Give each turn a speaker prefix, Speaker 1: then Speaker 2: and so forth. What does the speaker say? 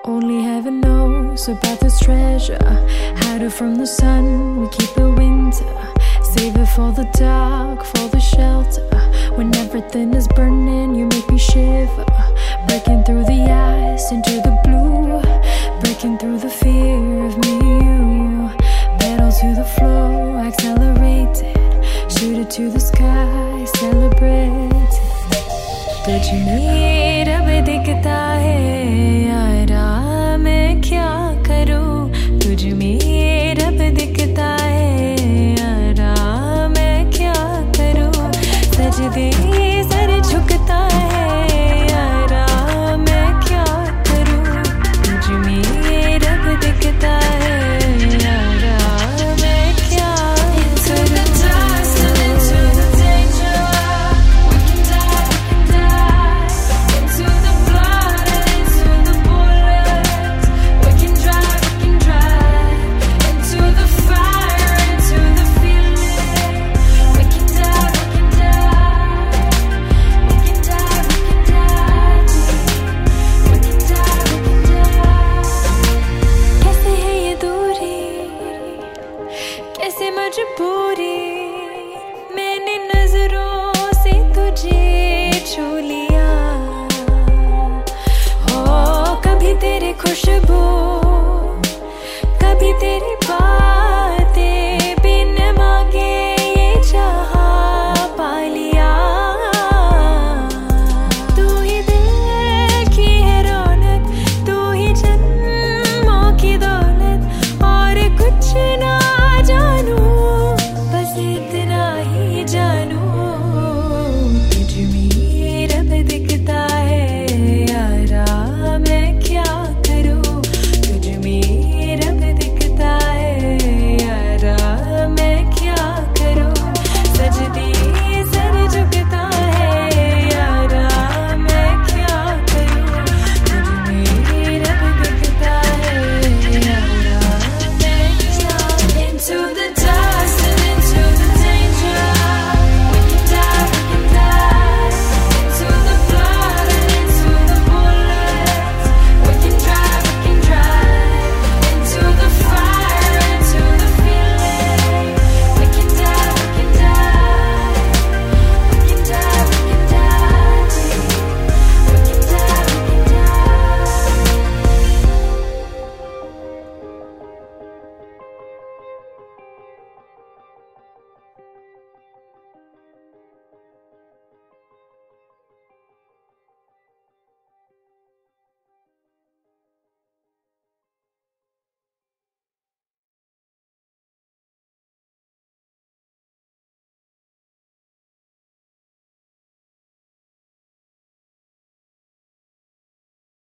Speaker 1: Only heaven knows about this treasure. Hide it from the sun, we keep it winter. Save it for the dark, for the shelter. When everything is burning, you make me shiver. Breaking through the ice into the blue. Breaking through the fear of me and you. Pedal to the floor, accelerated. Shoot it to the sky, celebrate. तुझ में रब दिखता है यारा, मैं क्या करूं? तुझ में रब दिखता है यारा, मैं क्या करूं? सजदे सर झुकता